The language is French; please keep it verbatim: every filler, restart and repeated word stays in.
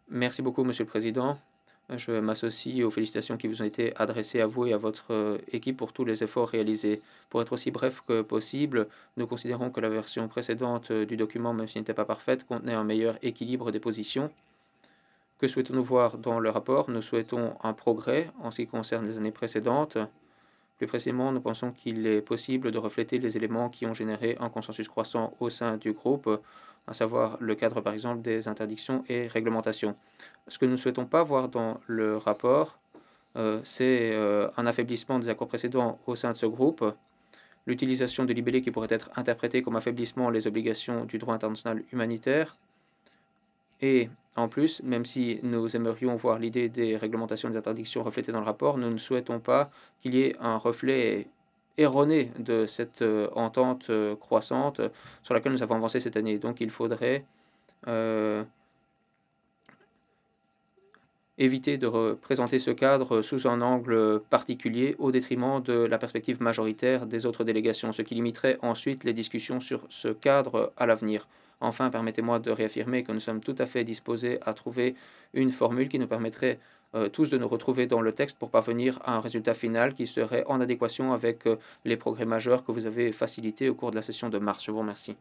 Merci beaucoup, Monsieur le Président. Je m'associe aux félicitations qui vous ont été adressées à vous et à votre euh, équipe pour tous les efforts réalisés. Pour être aussi bref que possible, nous considérons que la version précédente euh, du document, même s'il n'était pas parfaite, contenait un meilleur équilibre des positions. Que souhaitons-nous voir dans le rapport? Nous souhaitons un progrès en ce qui concerne les années précédentes. Plus précisément, nous pensons qu'il est possible de refléter les éléments qui ont généré un consensus croissant au sein du groupe, à savoir le cadre par exemple des interdictions et réglementations. Ce que nous ne souhaitons pas voir dans le rapport, euh, c'est euh, un affaiblissement des accords précédents au sein de ce groupe, l'utilisation de libellés qui pourrait être interprété comme affaiblissement les obligations du droit international humanitaire, et en plus, même si nous aimerions voir l'idée des réglementations des interdictions reflétées dans le rapport, nous ne souhaitons pas qu'il y ait un reflet erroné de cette euh, entente euh, croissante euh, sur laquelle nous avons avancé cette année. Donc il faudrait euh, éviter de représenter ce cadre sous un angle particulier au détriment de la perspective majoritaire des autres délégations, ce qui limiterait ensuite les discussions sur ce cadre à l'avenir. Enfin, permettez-moi de réaffirmer que nous sommes tout à fait disposés à trouver une formule qui nous permettrait euh, tous de nous retrouver dans le texte pour parvenir à un résultat final qui serait en adéquation avec euh, les progrès majeurs que vous avez facilités au cours de la session de mars. Je vous remercie.